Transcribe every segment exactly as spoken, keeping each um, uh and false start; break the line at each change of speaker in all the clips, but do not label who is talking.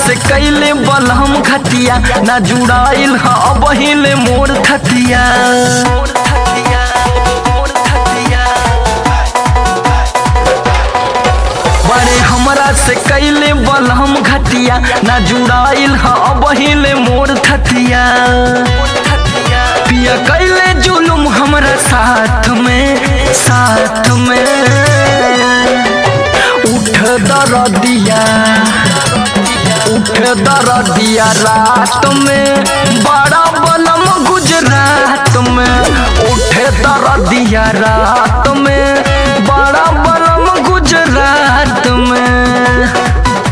से कैले बलहम खतिया ना जुड़ाइल ह बहिले मोर खतिया। बड़े हमरा से कैले बलहम खतिया ना जुड़ाइल ह बहिले मोर खतिया। पिया कैले जुलुम हमरा साथ में साथ में उठ दरदिया उठ दरदिया रात में बड़ा बलम गुजरात में। उठ दरदिया रात में बड़ा बलम गुजरात में।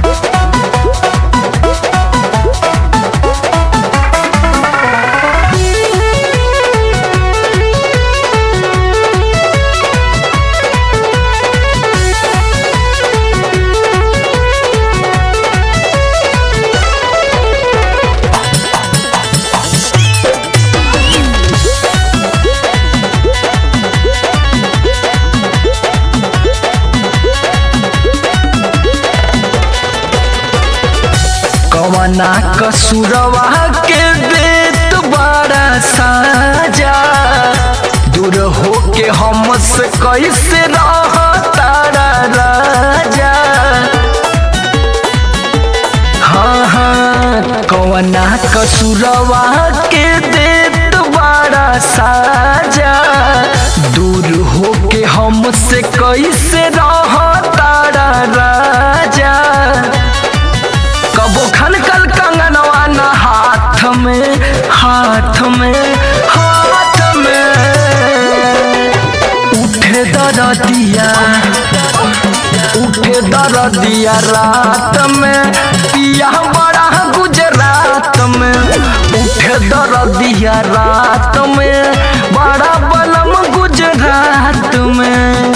कवना कसुरवा के देत बड़ा साजा दूर हो के हमसे कैसे रह तारा राजा। हाँ हाँ कवना कसुरवा के देत बड़ा साजा दूर हो के हमसे कैसे रह तारा राजा। कबो खनकल कंगनवा न हाथ में हाथ में हाथ में उठे दरदिया उठे दरदिया रात में पिया बड़ा गुजरात में। उठे दरदिया रात में बड़ा बलम गुजरात में।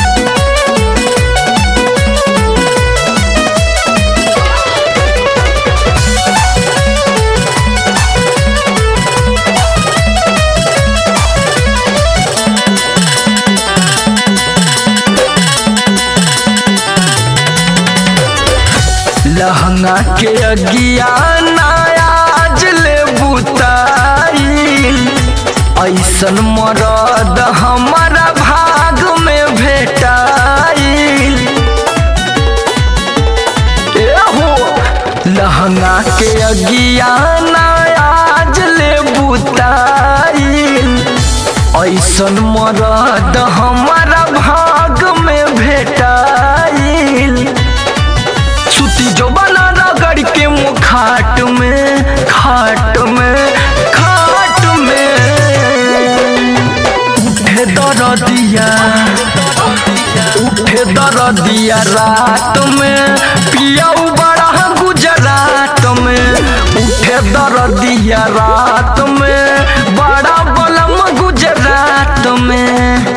लहंगा के अगिया नायाज ले बुताई ऐसन मरद हमारा भाग में भेटाई। एहो लहंगा के अगिया नायाज ले बुताई ऐसन मरद हमारा भाग में भेटाई। जो बना रगड़ के मुँह खाट में खाट में खाट में उठे दरदिया उठे दरदिया रात में पिया बड़ा गुजरात में। उठे दरदिया रात में बड़ा बलम गुजरात में।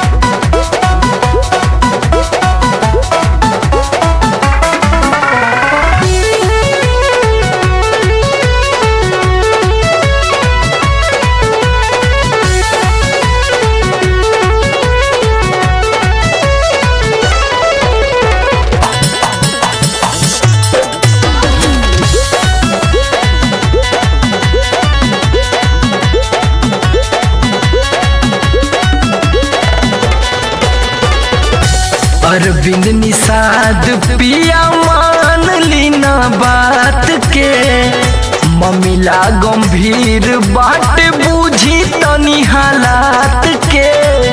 अरविंद निषाद पिया मान लीना बात के ममिला गंभीर बाट बूझी तनी हालात के।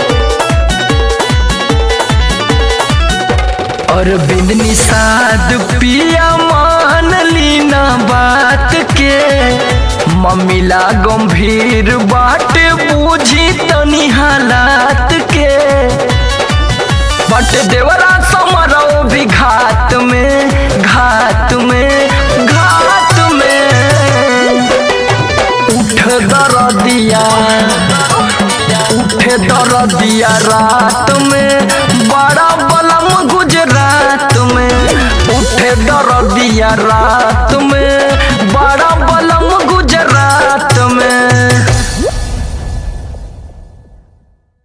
अरविंद निषाद पिया मान लीना बात के ममिला गंभीर बाट बूझी तनी हालात के। बट देवरा समरो भी घाट में घाट में घाट में उठ दरदिया उठ दरदिया रात में बड़ा बलम गुजरात में। उठ दरदिया रात में बड़ा